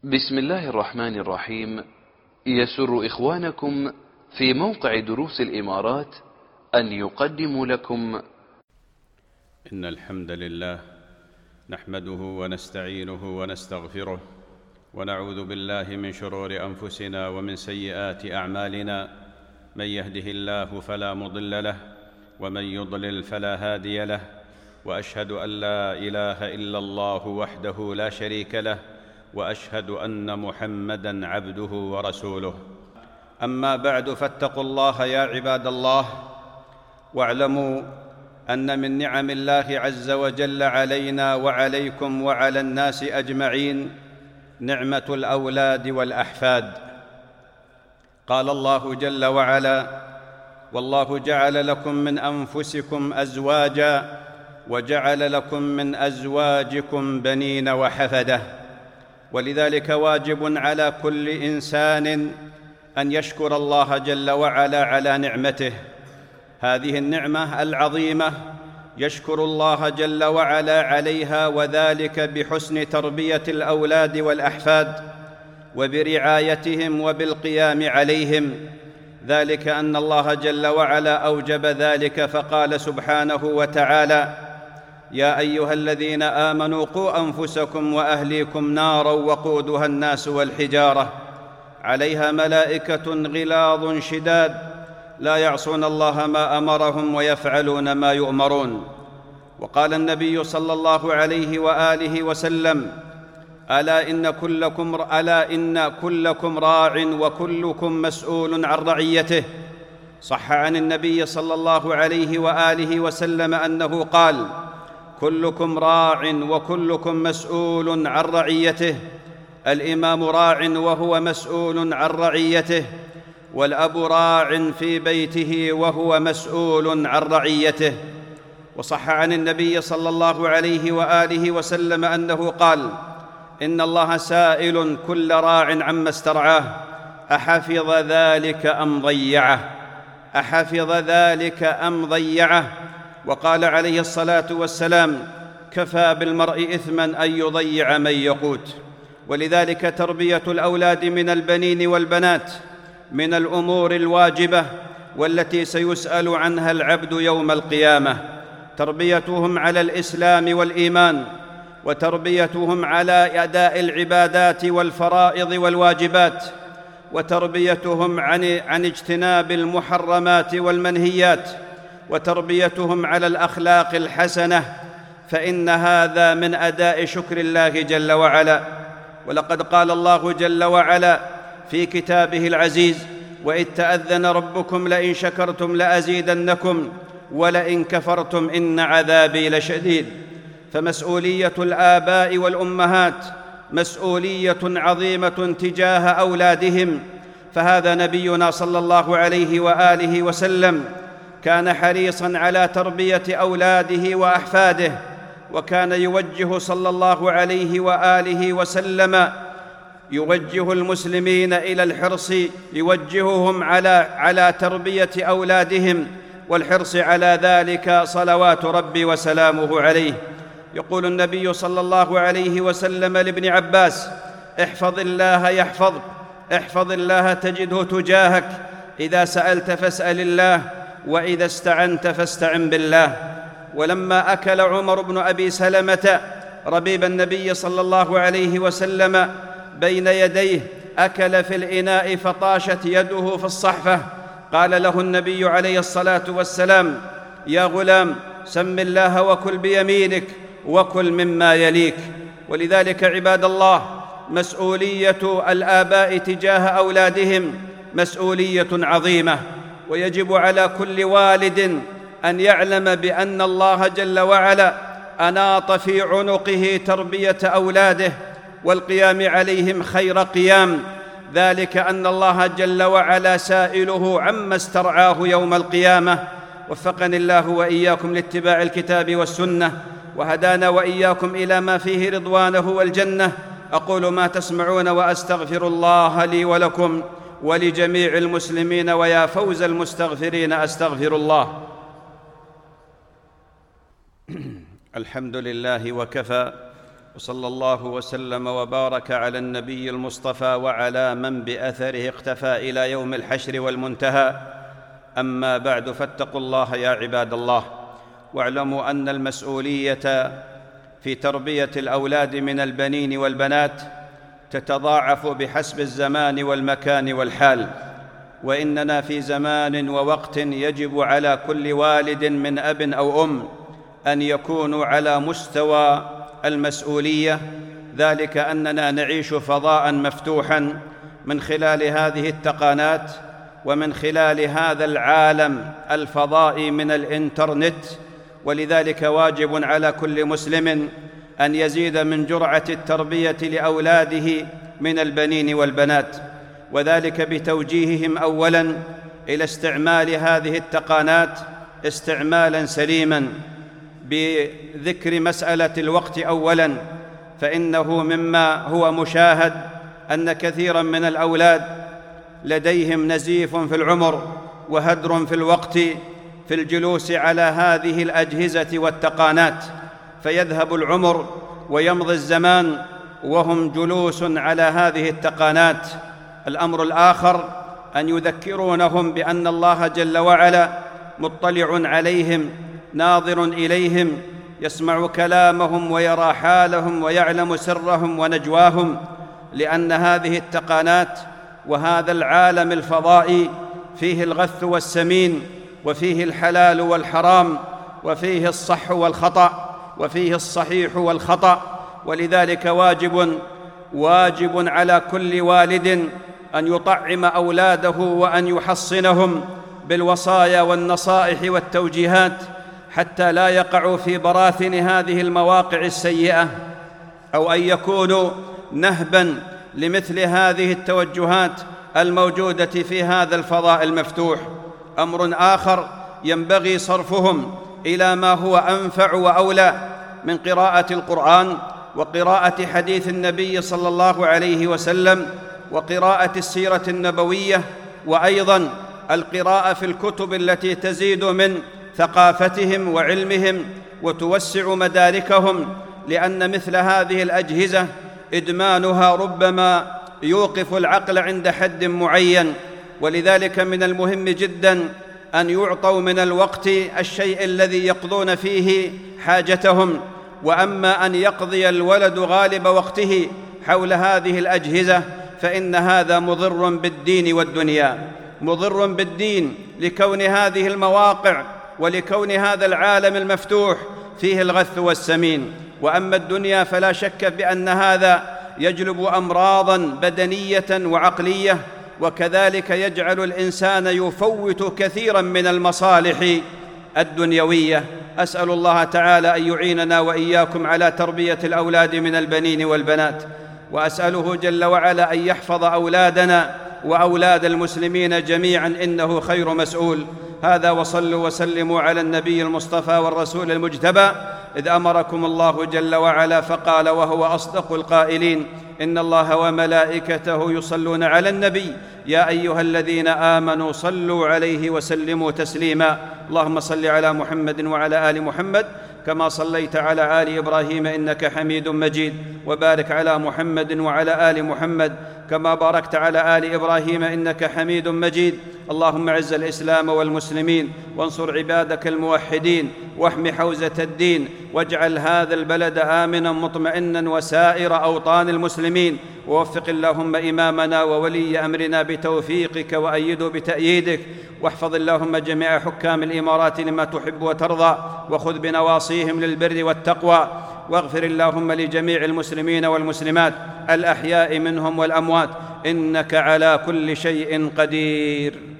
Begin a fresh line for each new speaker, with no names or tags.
بسم الله الرحمن الرحيم. يسر إخوانكم في موقع دروس الإمارات أن يقدموا لكم
إن الحمد لله نحمده ونستعينه ونستغفره ونعوذ بالله من شرور أنفسنا ومن سيئات أعمالنا. من يهده الله فلا مضل له ومن يضلل فلا هادي له، وأشهد أن لا إله إلا الله وحده لا شريك له، وأشهد أن محمدًا عبده ورسوله. أما بعد، فاتقوا الله يا عباد الله، واعلموا أن من نعم الله عز وجل علينا وعليكم وعلى الناس أجمعين نعمة الأولاد والأحفاد. قال الله جل وعلا: والله جعل لكم من أنفسكم أزواجا وجعل لكم من أزواجكم بنين وحفدة. ولذلك واجب على كل إنسان أن يشكر الله جل وعلا على نعمته، هذه النعمة العظيمة يشكر الله جل وعلا عليها، وذلك بحسن تربية الأولاد والأحفاد وبرعايتهم وبالقيام عليهم. ذلك أن الله جل وعلا أوجب ذلك، فقال سبحانه وتعالى: يا أيها الذين آمنوا قوا أنفسكم وأهليكم نارا وقودها الناس والحجارة عليها ملائكة غلاظ شداد لا يعصون الله ما أمرهم ويفعلون ما يؤمرون. وقال النبي صلى الله عليه وآله وسلم: ألا إن كلكم راع وكلكم مسؤول عن رعيته. صح عن النبي صلى الله عليه وآله وسلم أنه قال: كلكم راع وكلكم مسؤول عن رعيته. الإمام راع وهو مسؤول عن رعيته، والأب راع في بيته وهو مسؤول عن رعيته. وصح عن النبي صلى الله عليه وآله وسلم أنه قال: إن الله سائل كل راع عما استرعاه أحفظ ذلك أم ضيعه، أحفظ ذلك أم ضيعه. وقال عليه الصلاة والسلام: كفى بالمرء إثماً أن يضيع من يقوت. ولذلك تربية الأولاد من البنين والبنات من الأمور الواجبة والتي سيسأل عنها العبد يوم القيامة. تربيتهم على الإسلام والإيمان، وتربيتهم على أداء العبادات والفرائض والواجبات، وتربيتهم عن اجتناب المحرمات والمنهيات، وتربيتهم على الأخلاق الحسنة، فإن هذا من أداء شكر الله جل وعلا. ولقد قال الله جل وعلا في كتابه العزيز: وإذ تأذن ربكم لئن شكرتم لأزيدنكم ولئن كفرتم إن عذابي لشديد. فمسؤولية الآباء والأمهات مسؤولية عظيمة تجاه أولادهم. فهذا نبينا صلى الله عليه وآله وسلم كان حريصاً على تربية أولاده وأحفاده، وكان يوجه صلى الله عليه وآله وسلم يوجه المسلمين إلى الحرص، يوجههم على تربية أولادهم والحرص على ذلك صلوات ربي وسلامه عليه. يقول النبي صلى الله عليه وسلم لابن عباس: احفظ الله يحفظك، احفظ الله تجده تجاهك، إذا سألت فاسأل الله، وإذا استعنت فاستعن بالله. ولما أكل عمر بن أبي سلمة ربيب النبي صلى الله عليه وسلم بين يديه، أكل في الإناء فطاشت يده في الصحفة، قال له النبي عليه الصلاة والسلام: يا غلام، سم الله وكل بيمينك وكل مما يليك. ولذلك عباد الله، مسؤولية الآباء تجاه أولادهم مسؤولية عظيمة، ويجب على كل والد أن يعلم بأن الله جل وعلا أناط في عنقه تربية أولاده والقيام عليهم خير قيام. ذلك أن الله جل وعلا سائله عما استرعاه يوم القيامة. وفقني الله وإياكم لاتباع الكتاب والسنة، وهدانا وإياكم إلى ما فيه رضوانه والجنة. أقول ما تسمعون، وأستغفر الله لي ولكم ولجميع المسلمين، ويا فوز المستغفرين. أستغفر الله. الحمد لله وكفى، وصلى الله وسلم وبارك على النبي المصطفى وعلى من بأثره اقتفى إلى يوم الحشر والمنتهى. أما بعد، فاتقوا الله يا عباد الله، واعلموا أن المسؤولية في تربية الأولاد من البنين والبنات تتضاعف بحسب الزمان والمكان والحال، وإننا في زمان ووقت يجب على كل والد من أب أو أم أن يكونوا على مستوى المسؤولية، ذلك أننا نعيش فضاء مفتوحا من خلال هذه التقنيات ومن خلال هذا العالم الفضائي من الإنترنت، ولذلك واجب على كل مسلم أن يزيد من جرعة التربية لأولاده من البنين والبنات، وذلك بتوجيههم أولاً إلى استعمال هذه التقنيات استعمالاً سليماً، بذكر مسألة الوقت أولاً، فإنه مما هو مشاهد أن كثيراً من الأولاد لديهم نزيف في العمر وهدر في الوقت في الجلوس على هذه الأجهزة والتقنيات، فيذهب العمر ويمضي الزمان وهم جلوس على هذه التقنيات. الأمر الآخر أن يذكرونهم بأن الله جل وعلا مطلع عليهم ناظر إليهم، يسمع كلامهم ويرى حالهم ويعلم سرهم ونجواهم، لأن هذه التقنيات وهذا العالم الفضائي فيه الغث والسمين، وفيه الحلال والحرام، وفيه الصح والخطأ، وفيه الصحيح والخطأ. ولذلك واجب على كل والد أن يطعم أولاده وأن يحصنهم بالوصايا والنصائح والتوجيهات حتى لا يقعوا في براثن هذه المواقع السيئة، أو أن يكونوا نهباً لمثل هذه التوجهات الموجودة في هذا الفضاء المفتوح. أمر آخر ينبغي صرفهم إلى ما هو أنفع وأولى من قراءة القرآن وقراءة حديث النبي صلى الله عليه وسلم وقراءة السيرة النبوية، وأيضاً القراءة في الكتب التي تزيد من ثقافتهم وعلمهم وتوسع مداركهم، لأن مثل هذه الأجهزة إدمانها ربما يوقف العقل عند حد معين، ولذلك من المهم جداً أن يعطوا من الوقت الشيء الذي يقضون فيه حاجتهم. وأما أن يقضي الولد غالب وقته حول هذه الأجهزة فإن هذا مضر بالدين والدنيا، مضر بالدين لكون هذه المواقع ولكون هذا العالم المفتوح فيه الغث والسمين. وأما الدنيا فلا شك بأن هذا يجلب أمراضاً بدنية وعقلية، وكذلك يجعل الإنسان يفوت كثيراً من المصالح الدنيوية. أسأل الله تعالى أن يعيننا وإياكم على تربية الأولاد من البنين والبنات، وأسأله جل وعلا أن يحفظ أولادنا وأولاد المسلمين جميعاً، إنه خير مسؤول. هذا، وصلوا وسلموا على النبي المصطفى والرسول المجتبى، إذ أمركم الله جل وعلا فقال وهو أصدق القائلين: إن الله وملائكته يصلون على النبي يا أيها الذين آمنوا صلوا عليه وسلموا تسليما. اللهم صل على محمد وعلى آل محمد كما صليت على آل إبراهيم إنك حميد مجيد، وبارك على محمد وعلى آل محمد كما باركت على آل إبراهيم إنك حميد مجيد. اللهم اعز الإسلام والمسلمين، وانصر عبادك الموحدين، واحم حوزة الدين، واجعل هذا البلد آمناً مطمئناً وسائر أوطان المسلمين، ووفق اللهم إمامنا وولي أمرنا بتوفيقك وأيده بتأييدك، واحفظ اللهم جميع حكام الإمارات لما تحب وترضى، وخذ بنواصيهم للبر والتقوى، واغفر اللهم لجميع المسلمين والمسلمات الأحياء منهم والأموات، إنك على كل شيء قدير.